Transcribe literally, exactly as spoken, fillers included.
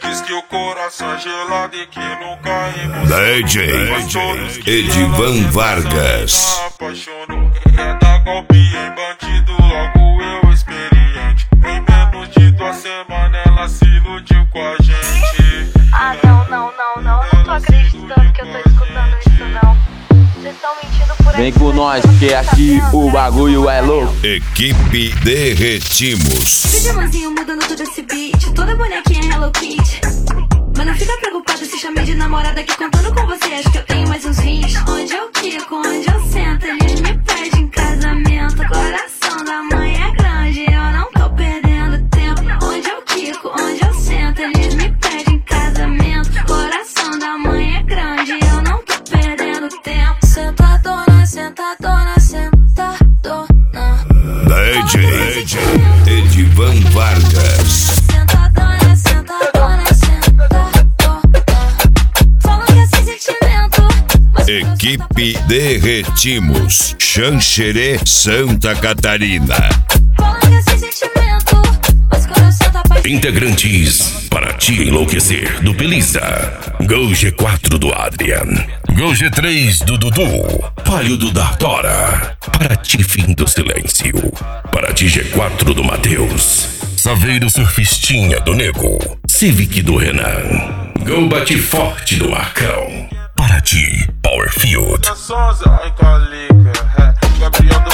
Diz que o coração é gelado e que nunca emocionou. D J Edivan Vargas. Apaixonou. É dar golpe em bandido, logo eu experiente. Em menos de duas semanas ela se iludiu com a gente. Ah, não, não, não, não. Eu não tô acreditando que eu tô escutando isso, não. Vocês estão mentindo por aí. Vem com nós, que aqui o bagulho é louco. Equipe Derretimos. Pijamazinho mudando todo esse beat, toda bonequinha Hello Kitty. Mas não fica preocupado se chamei de namorada, que contando com você acho que eu tenho mais uns vinte. Onde eu quico, onde eu sento, eles me pedem casamento. Coração da mãe é grande, eu não tô perdendo tempo. Onde eu quico, onde eu sento, eles me pedem casamento. Coração da mãe é grande, eu não tô perdendo tempo. Sentadona, sentadona, sentadona. D J Edivan Vargas. Sentadona, sentadona, sentadona. Falam que é sem sentimento, mas Equipe Derretimos. Xanxerê, Santa Catarina. falam que é sem sentimento, mas coração tá apaixonado. Integrantes para te enlouquecer do Belisa. Gol G quatro do Adrian. Gol G três do Dudu. Palio do Dartora. Para ti fim do silêncio. Para ti G quatro do Matheus. Saveiro Surfistinha do Nego. Civic do Renan. Gol Bate Forte do Marcão. Para ti Powerfield. Sonza, ai calica, é. Gabriel